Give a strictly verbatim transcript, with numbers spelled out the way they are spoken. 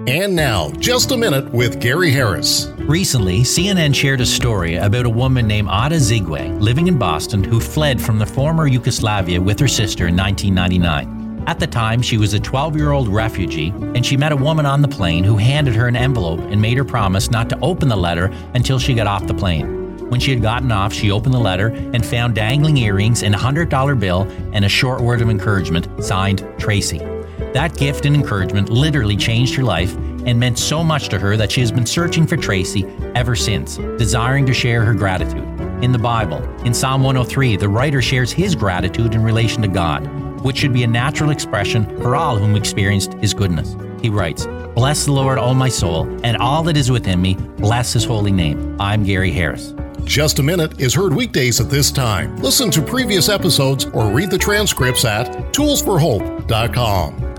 And now, Just a Minute with Gary Harris. Recently, C N N shared a story about a woman named Ada Zigwe living in Boston who fled from the former Yugoslavia with her sister in nineteen ninety-nine. At the time, she was a twelve-year-old refugee, and she met a woman on the plane who handed her an envelope and made her promise not to open the letter until she got off the plane. When she had gotten off, she opened the letter and found dangling earrings and a one hundred dollar bill and a short word of encouragement signed Tracy. That gift and encouragement literally changed her life and meant so much to her that she has been searching for Tracy ever since, desiring to share her gratitude. In the Bible, in Psalm one oh three, the writer shares his gratitude in relation to God, which should be a natural expression for all whom experienced His goodness. He writes, "Bless the Lord, O my soul, and all that is within me, bless His holy name." I'm Gary Harris. Just a Minute is heard weekdays at this time. Listen to previous episodes or read the transcripts at tools for hope dot com.